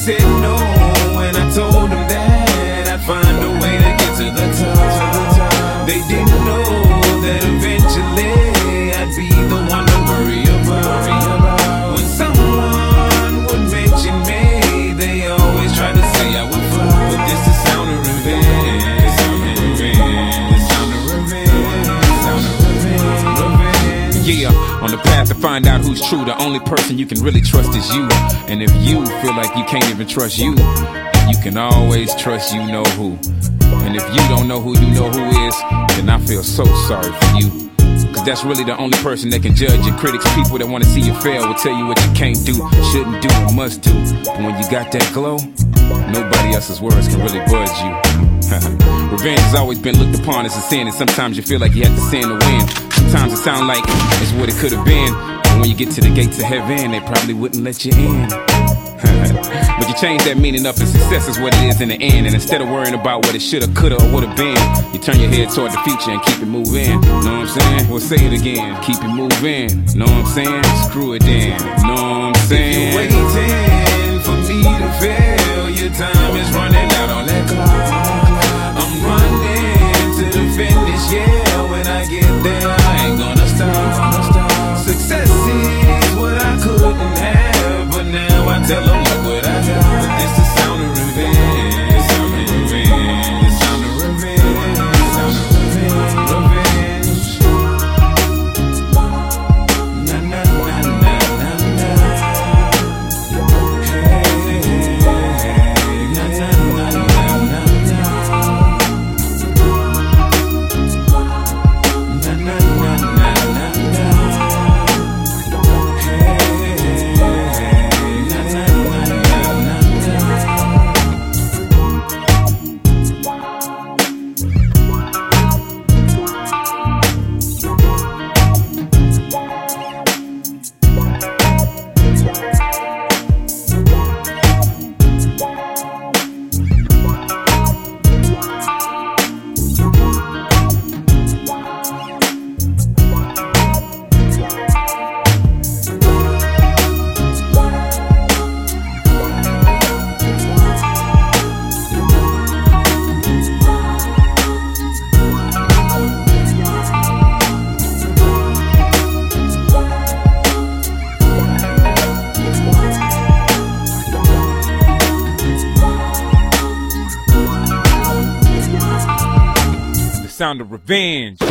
said no, and I told them that I'd find a way to get to the top. They didn't know that eventually I'd be the one to worry about. When someone would mention me, they always try to say I would fall, but this is sound of revenge. Yeah, on the path to find out who's true, the only person you can really trust is you. And if you feel like you can't even trust you can always trust you know who. And if you don't know who you know who is, then I feel so sorry for you. Cause that's really the only person that can judge your critics. People that wanna see you fail will tell you what you can't do, shouldn't do, and must do. But when you got that glow, nobody else's words can really budge you. Revenge has always been looked upon as a sin, and sometimes you feel like you have to sin to win. Sometimes it sounds like it's what it could have been, but when you get to the gates of heaven, they probably wouldn't let you in. But you change that meaning up, and success is what it is in the end. And instead of worrying about what it shoulda, coulda, or woulda been, you turn your head toward the future and keep it moving. Know what I'm saying? Well, say it again. Keep it moving. Know what I'm saying? Screw it then. Know what I'm saying? If you're waiting for me to fail, your time is running out on that clock. I'm running to the finish, yeah. When I get there, I ain't gonna stop. Success is what I couldn't have, but now I tell them look what I got. But this is sound of revenge. Sound of revenge. Sound of revenge. Sound of revenge. Revenge. Na na na na na na. Hey, na na na na na na. Na na na na na na. Sound of revenge.